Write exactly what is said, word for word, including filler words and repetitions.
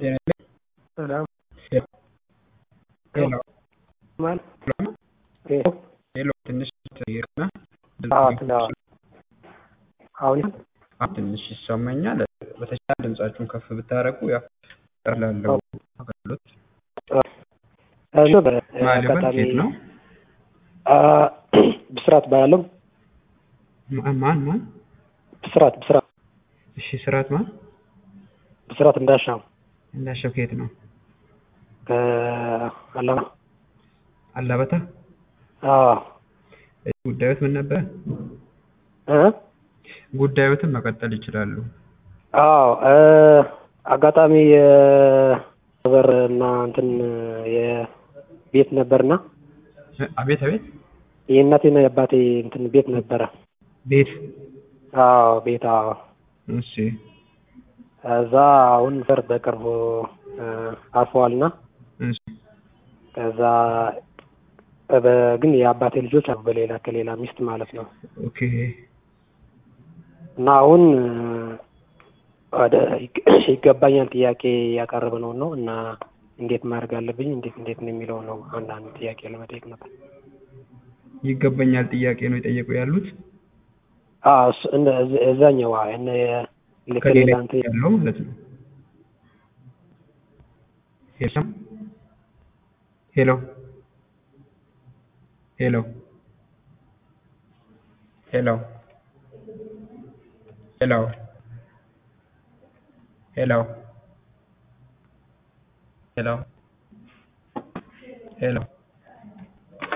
ሰላም ሄሎ ማን ሄሎ ትንሽ ይርና አሁን ትንሽ ይሰማኛል። በተቻለ ድምጻችሁን ከፍ ብታረጉ ያው ጠላለው አገሉት አሎ ማለበት ኬት ነው አ ብስራት ባለው ማን ማን ብስራት ብስራት እሺ ስራት ማን ብስራት እንዳሻው እንዳሻው ኬት ነው አላማ አላበታ አዎ ጉዳዩት ምን ነበር እ ጉዳዩትን መቀጠል ይችላሉ። አዎ አጋጣሚ የበርና እንትን የቤት ነበርና አቤት አቤት የእናቴና የአባቴ እንትን ቤት ነበረ ቤት አዎ ቤት አዎ እሺ እዛ አሁን ፈር በቅርቡ አርፈዋልና እሺ ከዛ ግን የአባቴ ልጆች አሉ በሌላ ከሌላ ሚስት ማለት ነው። ኦኬ እና አሁን ወደ ይገባኛል ጥያቄ ያቀረበ ነው ነው እና እንዴት ማድረግ አለብኝ እንዴት እንዴት ነው የሚለው ነው አንዳንድ ጥያቄ ለመጠየቅ ነበር። ይገባኛል ጥያቄ ነው የጠየቁ ያሉት? አዎ እዛኛው እነ ለከሌላ አንተ ያለው ማለት ነው። ሄሎ ሄሎ ሄሎ ሄሎ ሄሎ ሄሎ ሄሎ